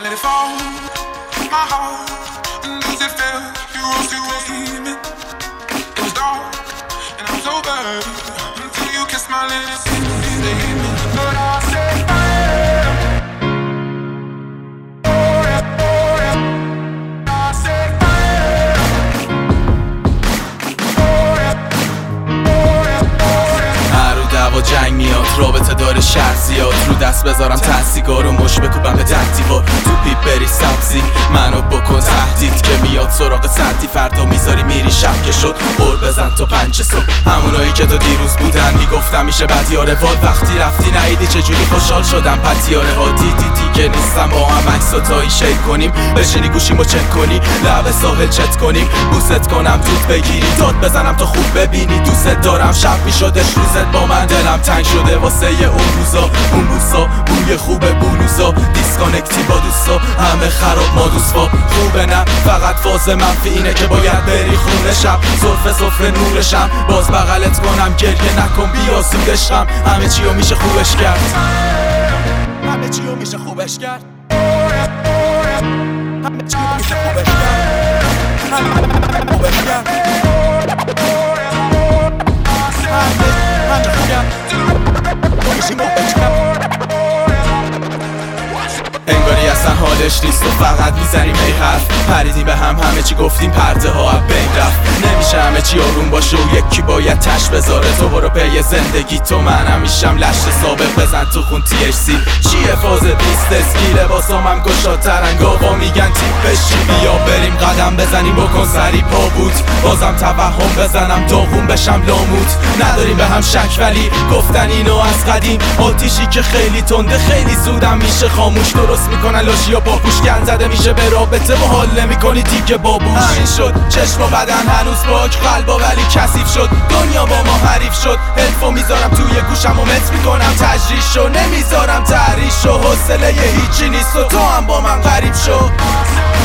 let it fall. My heart, and as it fell, you were still gleaming. It was dark, and I was over until you kissed my lips. But I said fire. Oh yeah, oh yeah. I said fire. Oh yeah, oh yeah, oh yeah. هر رو دعوا جنگ میاد، رابطه داره شر زیاد. رو دست بذارم تسیگارو مش بکوبم به تکتیبا. تو پیپ بری سبزی منو بکن تهدید که میاد سراغ سنتی. فردا میذاری میری شب که شد بر بزن تا 5 صبح. همونایی که تا دیروز بودن میگفتم میشه بدیاره وال. وقتی رفتی نهیدی چجوری خوشحال شدم پتیاره ها. دیدی که نیستم با هم عکسا تایی شیر کنیم. بشینی گوشیمو چک کنی لب ساحل چت کنیم. بوست کنم دود بگیری داد بزنم تا خوب ببینی. دوست دارم شب میشدش روزت با من دلم تنگ شده واسه اون روزا. اون روزا بوی خوب بلوزا. دیسکانکتی با دوستا همه خراب ما دوستا. خوبه نه فقط فاز منفی اینه که باید بری خونه شب. سفره نورشم باز بغلت کنم گریه نکن بیا سودشم. همه چیو میشه خوبش کرد. همه چیو میشه خوبش کرد. همه چیو میشه خوبش کرد. همه خوبش کرد. انگاری اصلا حالش نیست و فقط میزنیم ای حرف. پریدیم به هم همه چی گفتیم پرده ها از بین رفت. نمیشه همه چی آروم باشه و یکی باید تش بذاره. تو برو پی زندگی تو منم میشم لشت سابق. بزن تو خون THC چیه فاز 20 اسکی. لباسام هم گشادترن گاوا میگن تیپ بشی. بیا بریم قدم بزنیم بکن سری پا بود. بازم توهم بزنم داغون بشم لاموت. نداریم به هم شک ولی گفتن اینو از قدیم. آتیشی که خیلی تنده خیلی زودم میشه خاموش. درست میکنن لاشیا با پوش گند زده میشه به رابطه و حال نمیکنی دیگه بابوش. همین شد چشم و بدن هنوز پاک قلبا ولی کثیف شد. دنیا با ما حریف شد. هدفون میذارم توی گوشم و مت میکنم تجریش شو. نمیذارم تحریش شو. حوصله هیچی نیست و تو هم با من غریب شو.